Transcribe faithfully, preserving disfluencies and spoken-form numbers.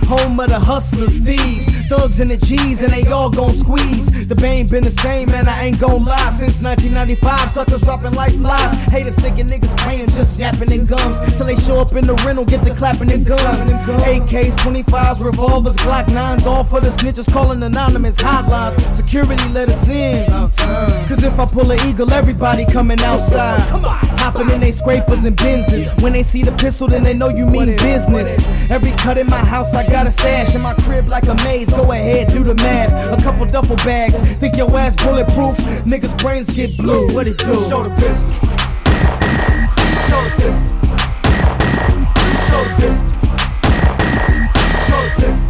home of the hustlers, thieves, thugs and the G's, and they all gon' squeeze. The bane been the same, man, I ain't gon' lie. Since nineteen ninety-five, suckers dropping like flies. Haters thinking niggas playing, just yapping in gums. Till they show up in the rental, get to clapping in guns. A Ks, twenty-fives, revolvers, Glock nines, all for the snitches calling anonymous hotlines. Security let us in, cause if I pull an eagle, everybody coming outside. Hopping in they scrapers and Benzes. When they see the pistol, then they know you mean business. Every cut in my house, I got a stash. In my crib like a maze, go ahead, do the math. A couple duffel bags, think your ass bulletproof? Niggas' brains get blue, what it do? Show the pistol. Show the pistol. Show the pistol. Show the pistol.